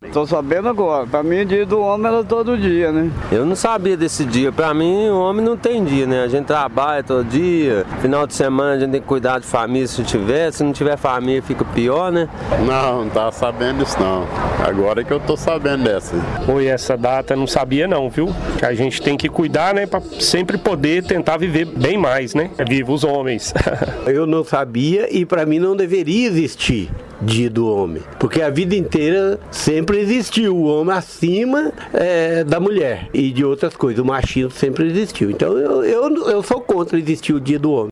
Tô sabendo agora. Pra mim, dia do homem era todo dia, né? Eu não sabia desse dia. Pra mim, o homem não tem dia, né? A gente trabalha todo dia. Final de semana a gente tem que cuidar de família se tiver. Se não tiver família, fica pior, né? Não tava sabendo disso não. Agora é que eu tô sabendo dessa. Oi, essa data não sabia não, viu? Que a gente tem que cuidar, né? Pra sempre poder tentar viver bem mais, né? Viva os homens. Eu não sabia e pra mim não deveria existir Dia do Homem, porque a vida inteira sempre existiu o homem acima da mulher e de outras coisas, o machismo sempre existiu. Então eu sou contra existir o Dia do Homem.